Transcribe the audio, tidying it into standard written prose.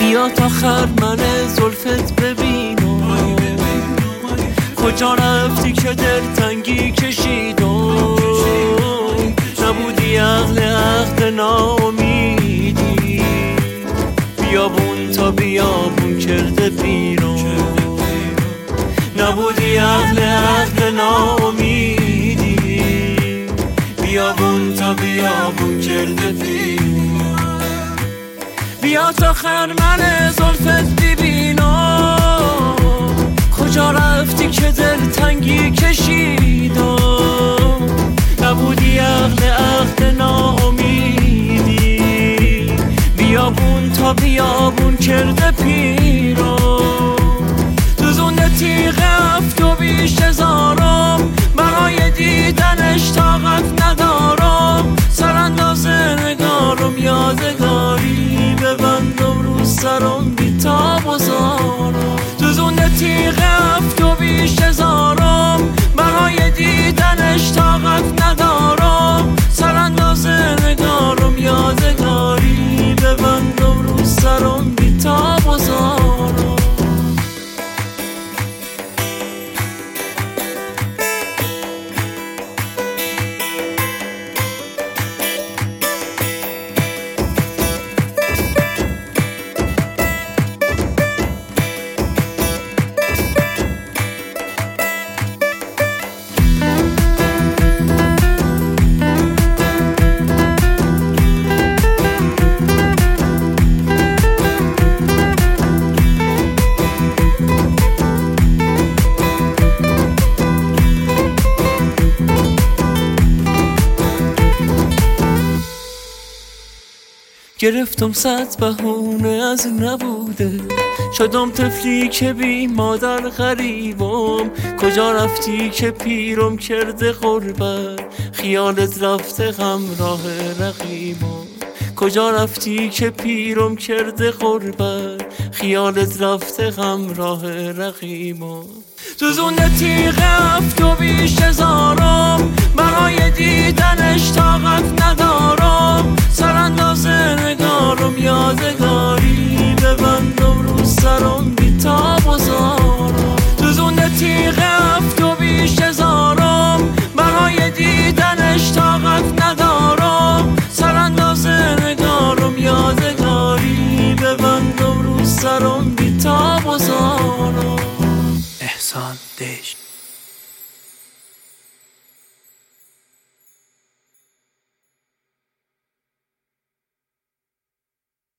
بیا تا خرمن زلفت ببینم کجا رفتی که دلتنگی کشیدم نبودی اهل عهد ناامیدی بیابون تا بیابون کرده پیرم نبودی اهل عهد ناامیدی بیابون تا بیابون کرده پیرم بیا تا خرمن زلفت ببینم کجا رفتی که دلتنگی کشیدم نبودی اهل عهد ناامیدی بیابون تا بیابون کرده پیرم تو زونه تیغ هفت و بیش هزارم برای دیدنش طاقت ندارم سرانداز نگارم یادگاری ببندم رو سرم بی تاب و زارم تو زونه تیغ هفت و بیش هزارم برای دیدنش طاقت ندارم سرانداز نگارم یادگاری ببندم رو سرم بی تاب و زارم گرفتم صد بهونه از نبوده شدم طفلی که بی مادر غریبم کجا رفتی که پیرم کرده غربت خیالت رفته همراه رقیبم کجا رفتی که پیرم کرده غربت خیالت رفته همراه رقیبم تو زونه تیغ هفت و بیش هزارم برای دیدنش طاقت ندارم سرانداز نگارم یادگاری ببندم رو سرم بی تاب و زارم تو زونه تیغ هفت و بیش هزارم برای دیدنش طاقت ندارم سرانداز نگارم یادگاری ببندم رو سرم بی تاب و زارم احسان دش